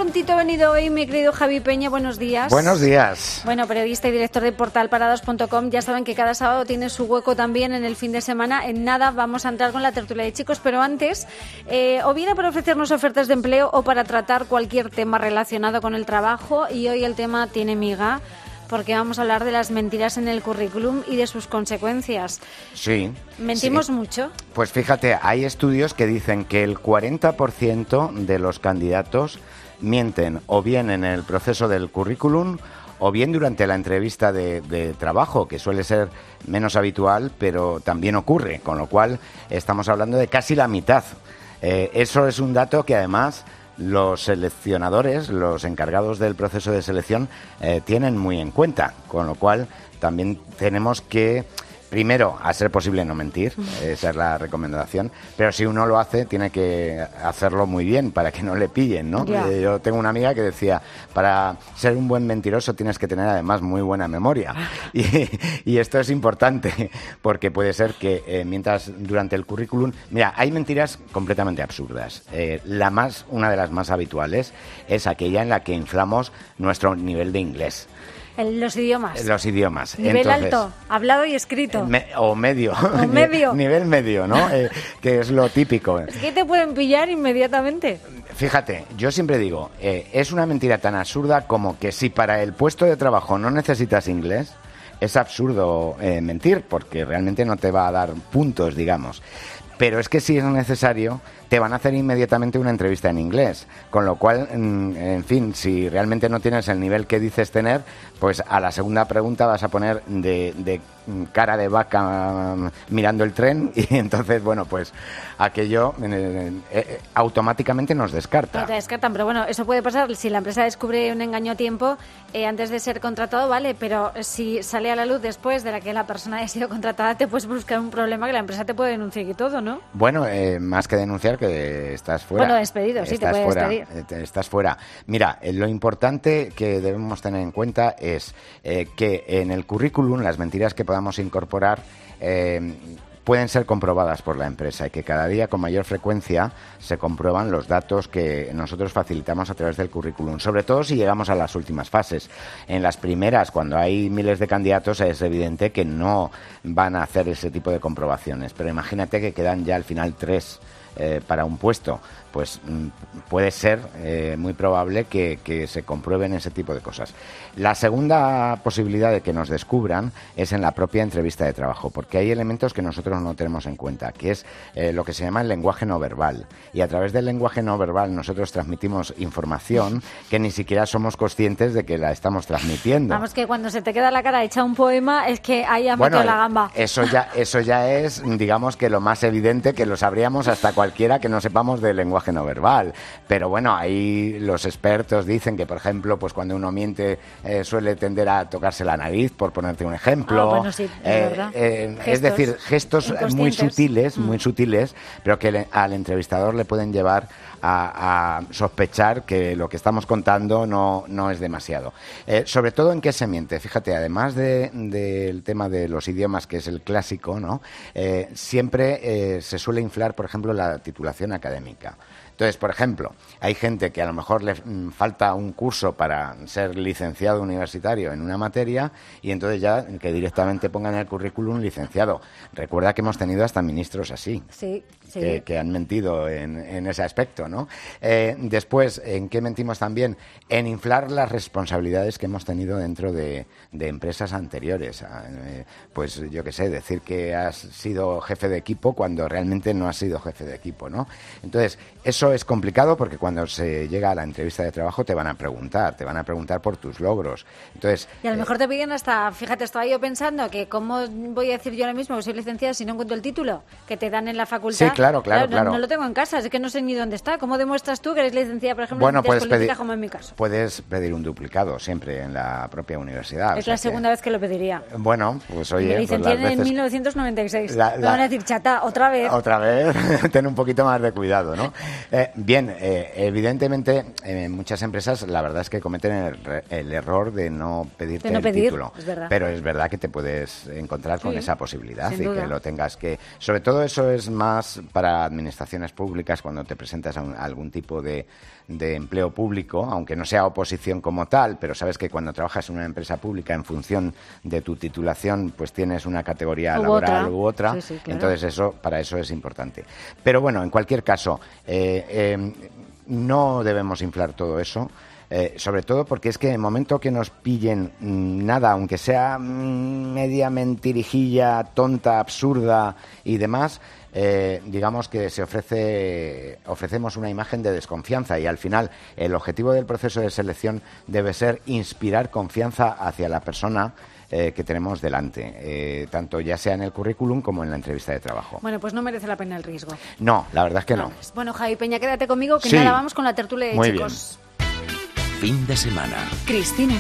tontito venido hoy, mi querido Javi Peña, buenos días. Buenos días. Bueno, periodista y director de portalparados.com, ya saben que cada sábado tiene su hueco también en el fin de semana. En nada vamos a entrar con la tertulia de chicos, pero antes, o viene para ofrecernos ofertas de empleo o para tratar cualquier tema relacionado con el trabajo, y hoy el tema tiene miga, porque vamos a hablar de las mentiras en el currículum y de sus consecuencias. Sí. ¿Mentimos mucho? Pues fíjate, hay estudios que dicen que el 40% de los candidatos mienten o bien en el proceso del currículum o bien durante la entrevista de trabajo, que suele ser menos habitual, pero también ocurre, con lo cual estamos hablando de casi la mitad. Eso es un dato que además los seleccionadores, los encargados del proceso de selección, tienen muy en cuenta, con lo cual también tenemos que, primero, a ser posible no mentir, esa es la recomendación, pero si uno lo hace, tiene que hacerlo muy bien para que no le pillen, ¿no? Yo tengo una amiga que decía, para ser un buen mentiroso tienes que tener además muy buena memoria, y esto es importante, porque puede ser que mientras durante el currículum, mira, hay mentiras completamente absurdas. Una de las más habituales es aquella en la que inflamos nuestro nivel de inglés. Los idiomas. Los idiomas. Nivel Entonces, alto, hablado y escrito. O medio. O medio. Nivel medio, ¿no? Que es lo típico. Es que te pueden pillar inmediatamente. Fíjate, yo siempre digo, es una mentira tan absurda como que si para el puesto de trabajo no necesitas inglés, es absurdo mentir, porque realmente no te va a dar puntos, digamos. Pero es que si es necesario, te van a hacer inmediatamente una entrevista en inglés. Con lo cual, en fin, si realmente no tienes el nivel que dices tener, pues a la segunda pregunta vas a poner de cara de vaca mirando el tren, y entonces, bueno, pues aquello automáticamente nos descarta. No te descartan, pero bueno, eso puede pasar si la empresa descubre un engaño a tiempo antes de ser contratado, vale, pero si sale a la luz después de la que la persona haya sido contratada, te puedes buscar un problema que la empresa te puede denunciar y todo, ¿no? Bueno, más que denunciar, que estás fuera. Bueno, despedido, sí, te puede despedir. Estás fuera. Mira, lo importante que debemos tener en cuenta es que en el currículum las mentiras que podamos incorporar pueden ser comprobadas por la empresa, y que cada día con mayor frecuencia se comprueban los datos que nosotros facilitamos a través del currículum, sobre todo si llegamos a las últimas fases. En las primeras, cuando hay miles de candidatos, es evidente que no van a hacer ese tipo de comprobaciones, pero imagínate que quedan ya al final 3 para un puesto, pues puede ser muy probable que se comprueben ese tipo de cosas. La segunda posibilidad de que nos descubran es en la propia entrevista de trabajo, porque hay elementos que nosotros no tenemos en cuenta, que es lo que se llama el lenguaje no verbal, y a través del lenguaje no verbal nosotros transmitimos información que ni siquiera somos conscientes de que la estamos transmitiendo. Vamos, que cuando se te queda la cara hecha un poema es que ahí ha metido la gamba. Eso ya es, digamos, que lo más evidente, que lo sabríamos hasta cualquiera que no sepamos del lenguaje no verbal. Pero bueno, ahí los expertos dicen que, por ejemplo, pues cuando uno miente suele tender a tocarse la nariz, por ponerte un ejemplo. Bueno, sí, es verdad. Es decir, gestos muy sutiles, pero que al entrevistador le pueden llevar a sospechar que lo que estamos contando no es demasiado. Sobre todo, ¿en qué se miente? Fíjate, además del tema de los idiomas, que es el clásico, ¿no? Siempre se suele inflar, por ejemplo, la titulación académica. Entonces, por ejemplo, hay gente que a lo mejor le falta un curso para ser licenciado universitario en una materia, y entonces ya que directamente pongan en el currículum licenciado. Recuerda que hemos tenido hasta ministros así, sí. Que han mentido en ese aspecto, ¿no? Después, ¿en qué mentimos también? En inflar las responsabilidades que hemos tenido dentro de empresas anteriores. Pues yo qué sé, decir que has sido jefe de equipo cuando realmente no has sido jefe de equipo, ¿no? Entonces, eso es complicado, porque cuando se llega a la entrevista de trabajo te van a preguntar por tus logros. Entonces, y a lo mejor te piden hasta, fíjate, estaba yo pensando que cómo voy a decir yo ahora mismo que soy licenciada si no encuentro el título que te dan en la facultad. Sí, claro. No lo tengo en casa, es que no sé ni dónde está. ¿Cómo demuestras tú que eres licenciada, por ejemplo, en ciencias políticas, como en mi caso? Puedes pedir un duplicado siempre en la propia universidad. Es la segunda vez que lo pediría. Bueno, pues oye... Me licencié en 1996. Me van a decir, chata, ¿otra vez? Otra vez, ten un poquito más de cuidado, ¿no? Bien, evidentemente muchas empresas la verdad es que cometen el error de no pedirte el título, es verdad. Pero es verdad que te puedes encontrar con esa posibilidad y duda. que lo tengas que... Sobre todo eso es más para administraciones públicas cuando te presentas a algún tipo de empleo público, aunque no sea oposición como tal, pero sabes que cuando trabajas en una empresa pública en función de tu titulación pues tienes una categoría laboral u otra, sí, claro. Entonces para eso es importante. Pero bueno, en cualquier caso, no debemos inflar todo eso. Sobre todo porque es que en el momento que nos pillen nada, aunque sea media mentirijilla, tonta, absurda y demás, digamos que ofrecemos una imagen de desconfianza y al final el objetivo del proceso de selección debe ser inspirar confianza hacia la persona que tenemos delante, tanto ya sea en el currículum como en la entrevista de trabajo. Bueno, pues no merece la pena el riesgo. No, la verdad es que no. Bueno, Javi Peña, quédate conmigo, que sí. nada, vamos con la tertulia de Muy chicos. Fin de semana. Cristina.